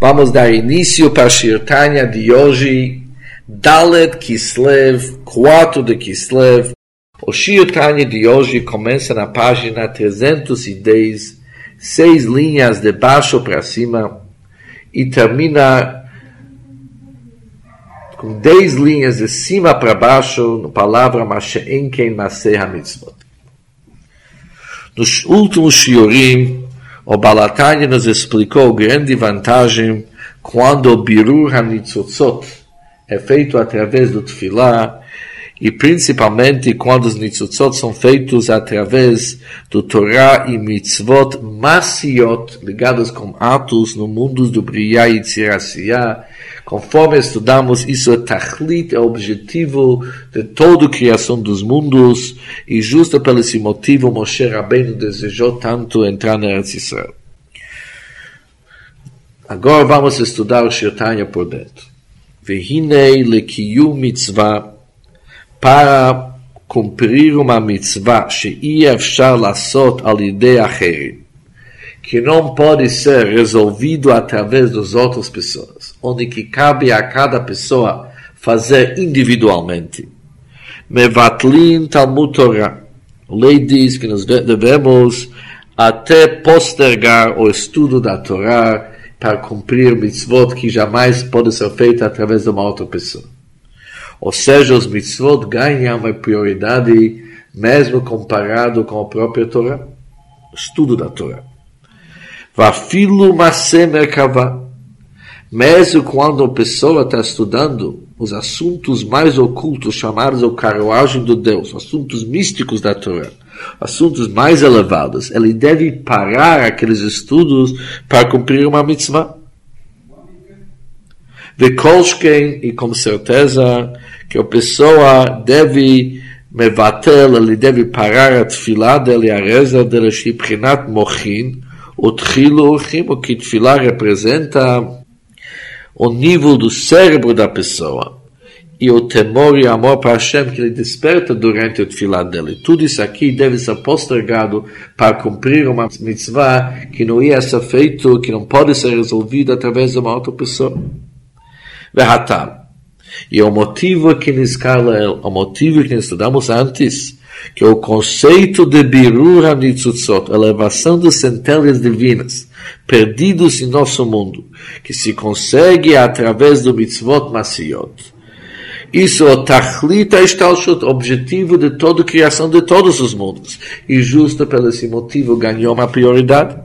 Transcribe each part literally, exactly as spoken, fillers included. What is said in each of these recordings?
Vamos dar início para a Shir Tanya de hoje, Dalet Kislev, quatro de Kislev. O Shir Tanya de hoje começa na página trezentos e dez, seis linhas de baixo para cima, e termina com dez linhas de cima para baixo, na palavra Mashe'en Ken Maseh HaMitzvot. Nos últimos shiurim, o Baal HaTanya nos explicou a grande vantagem quando o Birur HaNitzotzot é feito através do Tefillah, e principalmente quando os Nitzotzot são feitos através do Torah e Mitzvot Masiot, ligados com atos no mundo do Briah e Tzirasiyah. Conforme estudamos, isso é Tachlit, é o objetivo de toda a criação dos mundos, e justo por esse motivo Moshe Rabbeinu desejou tanto entrar na Eretz Israel. Agora vamos estudar o Shir Tanya por dentro. Vehinei lekiyum mitzvah, para cumprir uma mitzvah she'i efshar lasot al yedei acherim, que não pode ser resolvido através das outras pessoas, onde que cabe a cada pessoa fazer individualmente. Mevatlin Talmud Torah. A lei diz que nós devemos até postergar o estudo da Torá para cumprir mitzvot que jamais pode ser feito através de uma outra pessoa. Ou seja, os mitzvot ganham uma prioridade mesmo comparado com a própria Torá, o estudo da Torá. Vafilu Maseh Merkavah. Mesmo quando a pessoa está estudando os assuntos mais ocultos, chamados a carruagem do Deus, assuntos místicos da Torá, assuntos mais elevados, ele deve parar aqueles estudos para cumprir uma mitzvah. Vekolshken, e com certeza que a pessoa deve mevatel, ele deve parar a tefilá dele, a reza dele, shibchinat mochin, o tchilo urchim, o que tefilá representa o nível do cérebro da pessoa, e o temor e amor para Hashem que ele desperta durante o tefilá dele. Tudo isso aqui deve ser postergado para cumprir uma mitzvah que não ia ser feito, que não pode ser resolvido através de uma outra pessoa. Vehatam. E o motivo que nos cala, o motivo que nós estudamos antes, que é o conceito de Birur HaNitzotzot, elevação das centelhas divinas, perdidos em nosso mundo, que se consegue através do mitzvot Masiot. Isso é o Tachlit HaIshtalshut, objetivo de toda a criação de todos os mundos. E justo por esse motivo ganhou uma prioridade.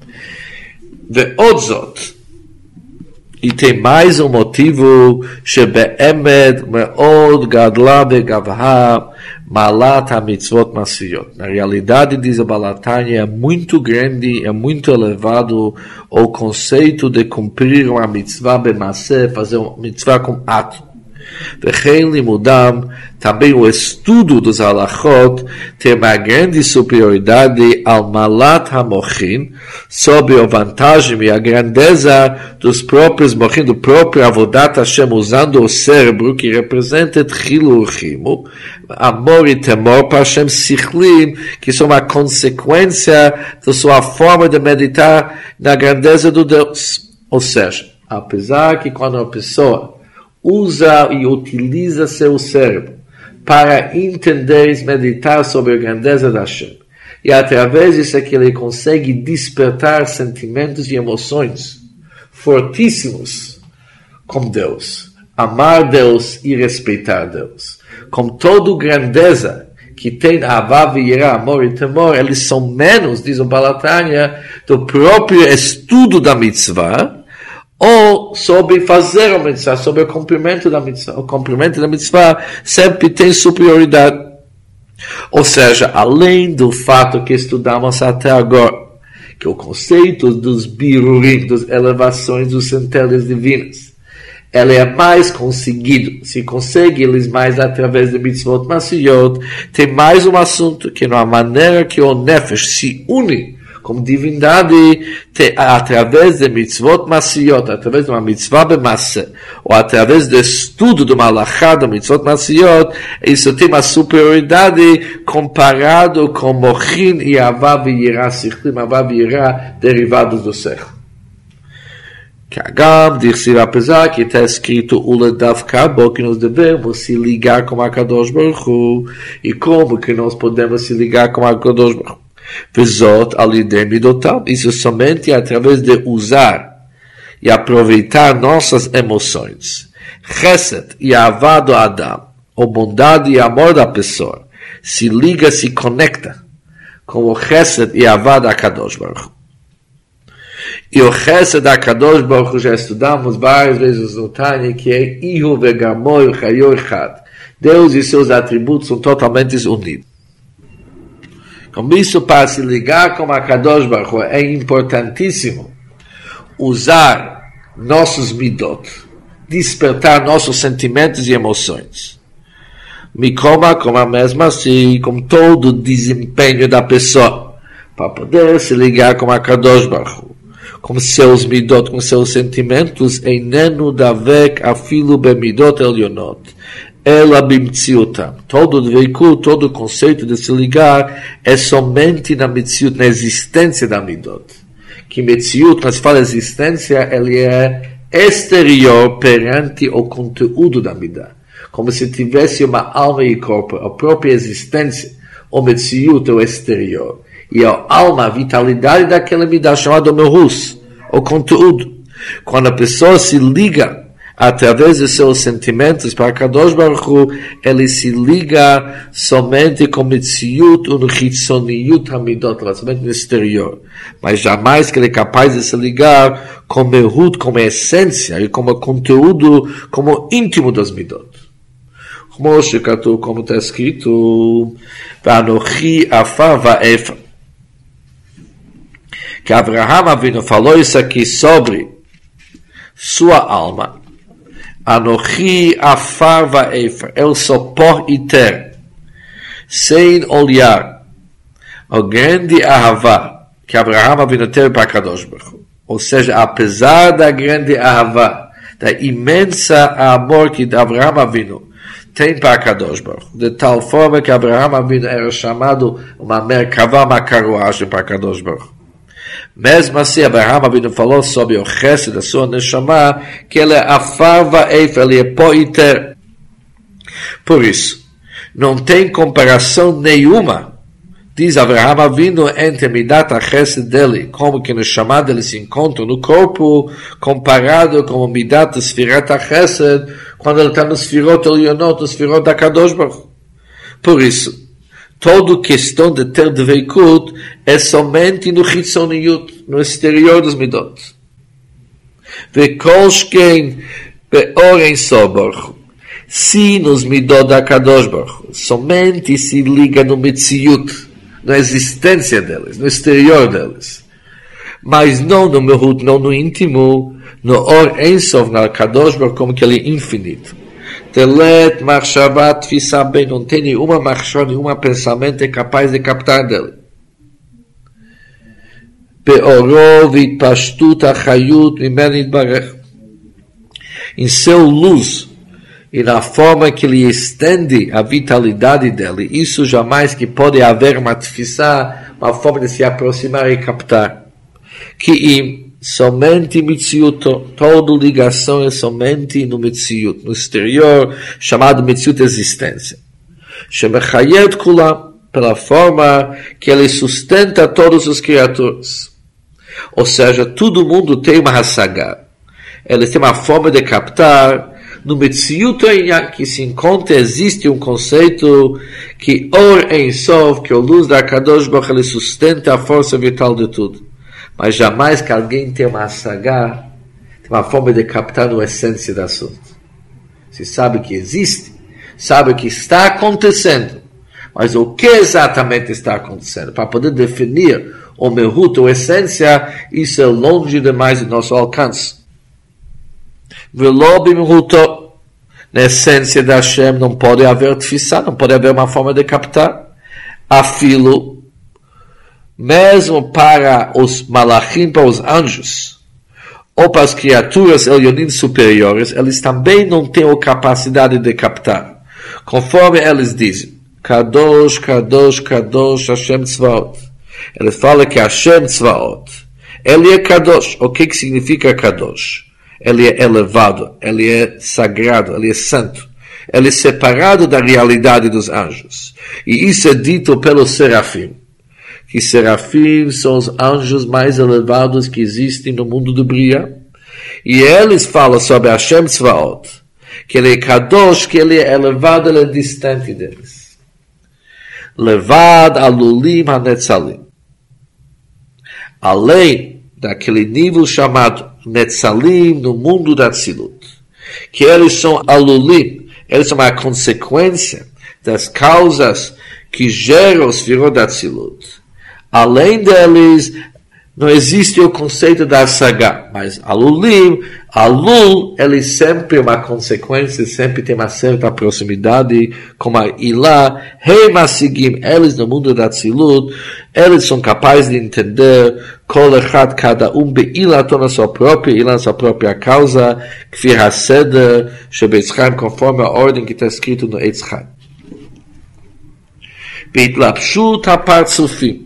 Ve'odzot. E tem mais um motivo, shebe'emed me'od gadla ve'gavha malat ha'mitzvot masiyot. Na realidade, diz a Baal HaTanya, é muito grande, é muito elevado o conceito de cumprir uma mitzvah b'maseh, fazer uma mitzvah com ato. Ve'chein limudam, também o estudo dos halachot tem uma grande superioridade ao malat hamochin, sobre a vantagem e a grandeza dos próprios mochin, do próprio avodat Hashem, usando o cérebro que representa tchilu urchimu, amor e temor para Hashem sichlim, que são uma consequência da sua forma de meditar na grandeza do Deus. Ou seja, apesar que quando a pessoa usa e utiliza seu cérebro para entender e meditar sobre a grandeza da Hashem, e através disso é que ele consegue despertar sentimentos e emoções fortíssimos com Deus, amar Deus e respeitar Deus. Com toda a grandeza que tem Avá e Yirá, amor e temor, eles são menos, diz o Baal HaTanya, do próprio estudo da mitzvah, ou sobre fazer a mitzvah, sobre o cumprimento da mitzvah. O cumprimento da mitzvah sempre tem superioridade. Ou seja, além do fato que estudamos até agora, que o conceito dos birurim, das elevações dos centelhas divinas, ele é mais conseguido, se consegue eles mais através de mitzvot masiyot, tem mais um assunto que na maneira que o nefesh se une como divindade, te, através de mitzvot masiyot, através de uma mitzvah b'maseh, ou através do estudo do malachá do mitzvot masiyot, isso tem uma superioridade comparado com mochin e avá v'yirá sichlim, avá v'yirá derivados do sechel. Que agam, diz-se, apesar que está escrito Ula Davka, que nós devemos se ligar com a Kadosh Baruch Hu, e como que nós podemos se ligar com a Kadosh Baruch Hu? Vezot alidei midotam, isso somente através de usar e aproveitar nossas emoções. Chesed e avá do Adam, ou bondade e amor da pessoa, se liga, se conecta com o Chesed e avá da Kadosh Baruch Hu. E o Chesed da Kadosh Baruch Hu já estudamos várias vezes no Tânia, que é Ihu vegamoi chayor chad. Deus e seus atributos são totalmente unidos. Com isso, para se ligar com a Kadosh Baruch Hu, é importantíssimo usar nossos midot, despertar nossos sentimentos e emoções. Mikoma, como a mesma assim, com todo o desempenho da pessoa, para poder se ligar com a Kadosh Baruch Hu. Com seus midot, com seus sentimentos, einenu davek afilu bemidot elionot, ela bimtziutam. Todo o veículo, todo o conceito de se ligar é somente na mitziut, na existência da midot. Que mitziut, quando se fala existência, ele é exterior perante o conteúdo da midá. Como se tivesse uma alma e corpo, a própria existência, o mitziut é o exterior. E a alma, a vitalidade daquela midá chamada mehus, o conteúdo. Quando a pessoa se liga através de seus sentimentos para Kadosh Baruch Hu, ele se liga somente com mitziut e chitzoniut hamidot, somente no exterior. Mas jamais que ele é capaz de se ligar com mehut, como essência e como conteúdo, como íntimo das midot. Como está escrito, Vanochi afar va'efa. Que Abraham Avinu falou isso aqui sobre sua alma. Anochi afar va'efer, eu sou pó e terra, sem olhar o grande ahavá que Abraham Avinu teve para Kadosh Baruch Hu. Ou seja, apesar da grande ahavá, da imensa amor que Abraham Avinu tem para Kadosh Baruch Hu, de tal forma que Abraham Avinu era chamado uma merkavá, uma carruagem para Kadosh Baruch Hu. Mesmo assim, Abraham Avinu falou sobre o Chesed da sua Neshama, que ele é afar va'efer, ele é pó e terra. Por isso, não tem comparação nenhuma, diz Abraham Avinu, entre Midat HaChesed dele, como que Neshama dele se encontra no corpo, comparado com o Midat Sfirat HaChesed, quando ele está no Sfirot Elionot, no Sfirot da Kadosh Baruch Hu. Por isso, toda questão de ter dveikut é somente no chitzoniut, no exterior dos midot. Vekol shkein beor ein sof Baruch Hu. Se nos midot da Kadosh Baruch Hu, somente se liga no mitziut, na existência deles, no exterior deles. Mas não no mehut, não no íntimo, no or ein sof, na Kadosh Baruch Hu, como que ele é infinito. Telet machshavat tfisa bem, não tem nenhuma machshava, nenhum pensamento capaz de captar dele. Be'oro v'itpashtut achayut mimenu yitbarech. Em seu luz e na forma que ele estende a vitalidade dele, isso jamais que pode haver uma tfisa, uma forma de se aproximar e captar. Que somente mitziut, toda ligação é somente no mitziut, no exterior, chamado mitziut existência. Shemechayet kulam, pela forma que ele sustenta todas as criaturas. Ou seja, todo mundo tem uma hassagá. Ele tem uma forma de captar. No mitziut que se encontra, existe um conceito que or ein sof, que a luz da Kadosh Baruch Hu, ele sustenta a força vital de tudo. Mas jamais que alguém tem uma sagá, tem uma forma de captar a essência do assunto. Se sabe que existe, sabe que está acontecendo, mas o que exatamente está acontecendo? Para poder definir o mehut, a essência, isso é longe demais do nosso alcance. Velo bimhuto, na essência da Hashem não pode haver tfisa, não pode haver uma forma de captar. Afilo, mesmo para os malachim, para os anjos, ou para as criaturas elionim superiores, eles também não têm a capacidade de captar. Conforme eles dizem, Kadosh, Kadosh, Kadosh, Hashem Tzvaot. Eles falam que Hashem Tzvaot Ele é Kadosh. O que, que significa Kadosh? Ele é elevado, ele é sagrado, ele é santo. Ele é separado da realidade dos anjos. E isso é dito pelos serafim. Que serafim são os anjos mais elevados que existem no mundo do Bria. E eles falam sobre Hashem Tzvaot, que ele é Kadosh, que ele é elevado, ele é distante deles. Levad alulim hanetzalim. Além daquele nível chamado Netzalim no mundo da Tzilut, que eles são alulim, eles são a consequência das causas que geram os Sfirot da Tzilut. Além deles, não existe o conceito da Saga, mas alulim, alul, ele sempre é uma consequência, sempre tem uma certa proximidade, como a Ilá, Hei Masigim, eles no mundo da Tzilut, eles são capazes de entender, Kol Echad, cada um, Be'ilato na sua própria, Ilá na sua própria causa, Kfir HaSeder, Shebetz Chaim, conforme a ordem que está escrito no Eitz Chaim. Beitlapshut HaPartzufim.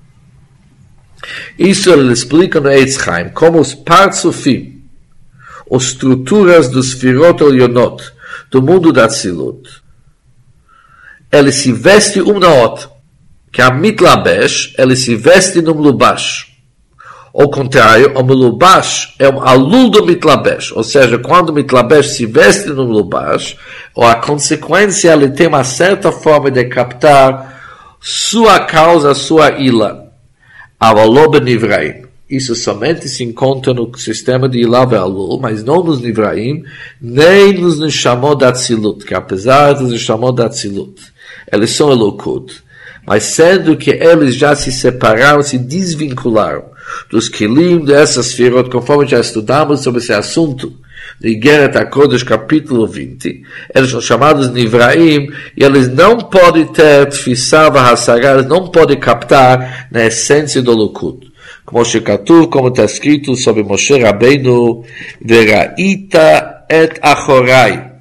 Isso ele explica no Eitz Chaim, como os Partzufim, as estruturas dos Sfirot Elionot, do mundo da Tzilut, ele se veste um na outra, que a Mitlabesh, ele se veste no Mlubash. Ao contrário, o Mlubash é um alul do Mitlabesh, ou seja, quando o Mitlabesh se veste no Mlubash, ou a consequência, ele tem uma certa forma de captar sua causa, sua ila. Avalob Nivraim. Isso somente se encontra no sistema de Ilá e Alul, mas não nos Nivraim, nem nos Neshamot da Tzilut, que apesar dos Neshamot da Tzilut, eles são Elokut, mas sendo que eles já se separaram, se desvincularam dos Kelim dessas Sfirot, conforme já estudamos sobre esse assunto, de Igeret HaKodesh, capítulo vinte, eles são chamados Nivraim, e eles não podem ter Tfissah v'Hasagah, eles não podem captar na essência do Lokut. Como Shekatu, como está escrito sobre Moshe Rabbeinu, Veraita et Achorai.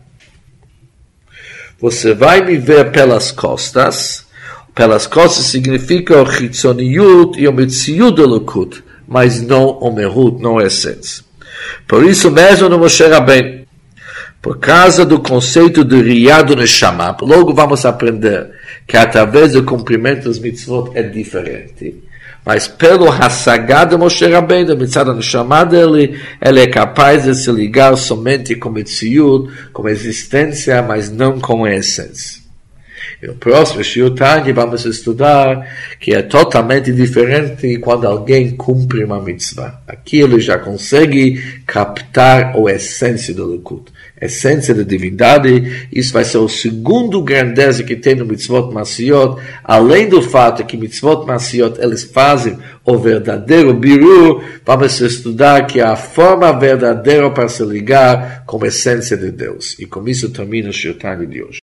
Você vai me ver pelas costas. Pelas costas significa o Chitzoniut e o Metziut do Lokut, mas não o Mehut, não a essência. Por isso mesmo no Moshe Rabbeinu, por causa do conceito de Riyah do Neshama, logo vamos aprender que através do cumprimento dos mitzvot é diferente. Mas pelo Hassagá de Moshe Rabbeinu, mitzvah do Neshama dele, ele é capaz de se ligar somente com Metziut, com existência, mas não com a essência. E no próximo Shiur Tanya vamos estudar que é totalmente diferente quando alguém cumpre uma mitzvah. Aqui ele já consegue captar a essência do Lekut, a essência da divindade. Isso vai ser o segundo grandeza que tem no Mitzvot Masiyot, além do fato que Mitzvot Masiyot eles fazem o verdadeiro birur. Vamos estudar que é a forma verdadeira para se ligar com a essência de Deus. E com isso termina o Shiur Tanya de hoje.